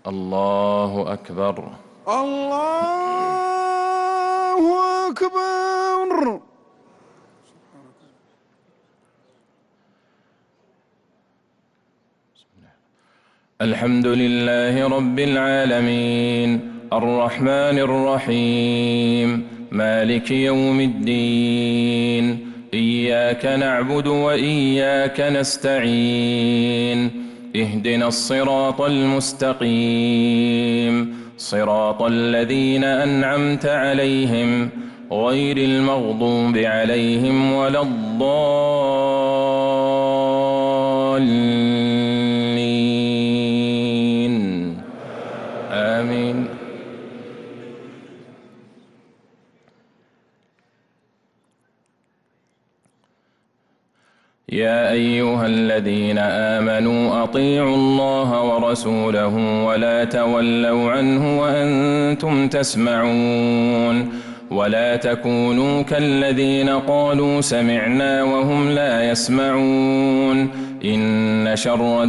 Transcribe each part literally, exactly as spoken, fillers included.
الله أكبر. الله أكبر. الحمد لله رب العالمين الرحمن الرحيم مالك يوم الدين إياك نعبد وإياك نستعين اهدنا الصراط المستقيم صراط الذين أنعمت عليهم غير المغضوب عليهم ولا الضالين آمين. يا أيها الذين آمنوا أطيعوا الله ورسوله ولا تولوا عنه وأنتم تسمعون ولا تكونوا كالذين قالوا سمعنا وهم لا يسمعون إن شر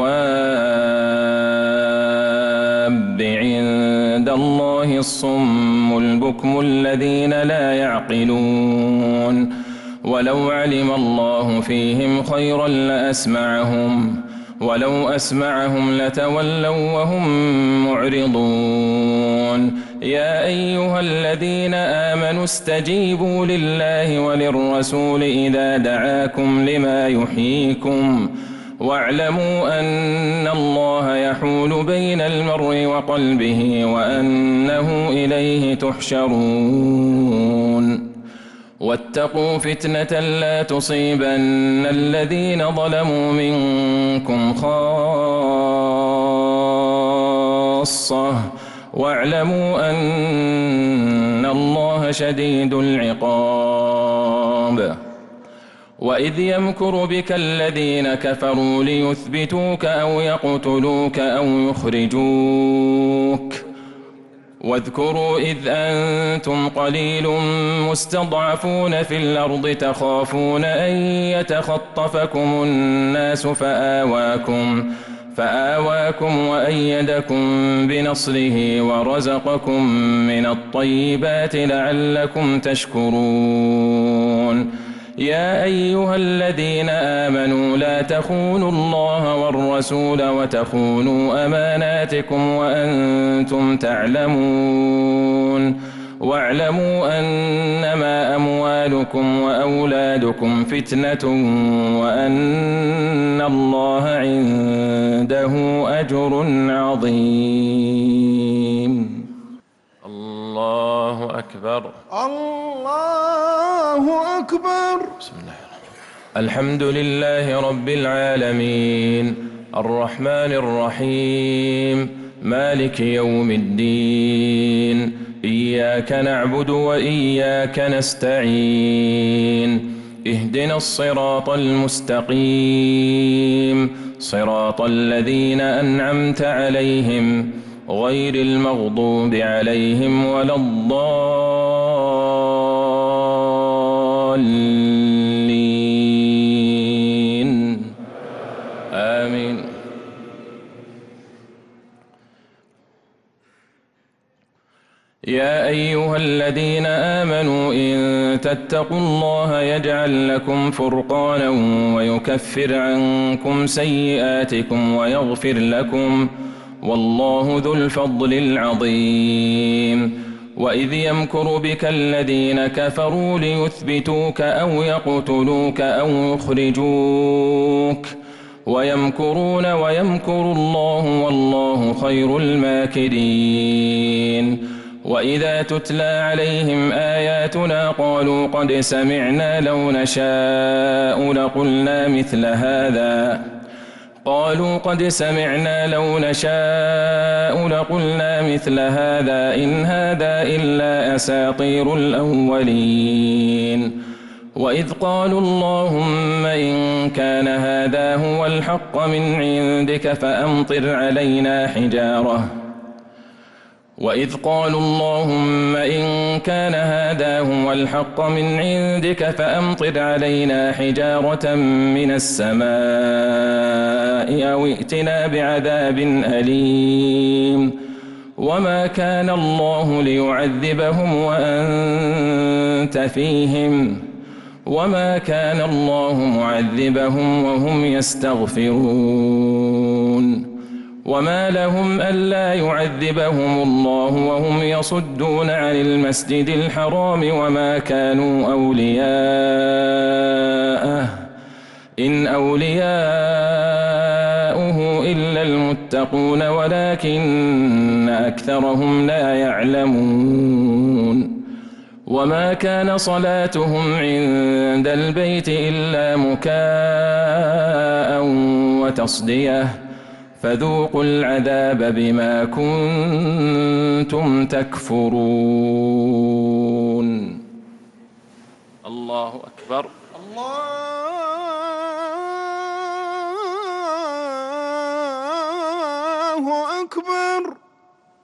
الدواب عند الله الصم البكم الذين لا يعقلون ولو علم الله فيهم خيرا لأسمعهم ولو أسمعهم لتولوا وهم معرضون يا أيها الذين آمنوا استجيبوا لله وللرسول إذا دعاكم لما يحييكم واعلموا أن الله يحول بين المرء وقلبه وأنه إليه تحشرون واتقوا فتنة لا تصيبن الذين ظلموا منكم خاصة واعلموا أن الله شديد العقاب وإذ يمكر بك الذين كفروا ليثبتوك أو يقتلوك أو يخرجوك واذكروا إذ أنتم قليل مستضعفون في الأرض تخافون أن يتخطفكم الناس فآواكم فآواكم وأيدكم بنصره ورزقكم من الطيبات لعلكم تشكرون يا أيها الذين آمنوا لا تخونوا الله والرسول وتخونوا أماناتكم وأنتم تعلمون واعلموا أنما أموالكم وأولادكم فتنة وأن الله عنده أجر عظيم. الله أكبر. الله أكبر. بسم الله الحمد لله رب العالمين الرحمن الرحيم مالك يوم الدين إياك نعبد وإياك نستعين اهدنا الصراط المستقيم صراط الذين أنعمت عليهم غير المغضوب عليهم ولا الضالين آمين. يا أيها الذين آمنوا إن تتقوا الله يجعل لكم فرقانا ويكفر عنكم سيئاتكم ويغفر لكم والله ذو الفضل العظيم. وإذ يمكر بك الذين كفروا ليثبتوك أو يقتلوك أو يخرجوك ويمكرون ويمكر الله والله خير الماكرين. وإذا تتلى عليهم آياتنا قالوا قد سمعنا لو نشاء لقلنا مثل هذا قالوا قد سمعنا لو نشاء لقلنا مثل هذا إن هذا إلا أساطير الأولين. وإذ قالوا اللهم إن كان هذا هو الحق من عندك فأمطر علينا حجارة وإذ قالوا اللهم إن كان هذا هو الحق من عندك فأمطر علينا حجارة من السماء أو ائتنا بعذاب أليم. وما كان الله ليعذبهم وأنت فيهم وما كان الله معذبهم وهم يستغفرون وما لهم ألا يعذبهم الله وهم يصدون عن المسجد الحرام وما كانوا أولياءه إن أولياؤه إلا المتقون ولكن أكثرهم لا يعلمون وما كان صلاتهم عند البيت إلا مكاء وتصدية فذوقوا العذاب بما كنتم تكفرون. الله أكبر. الله أكبر.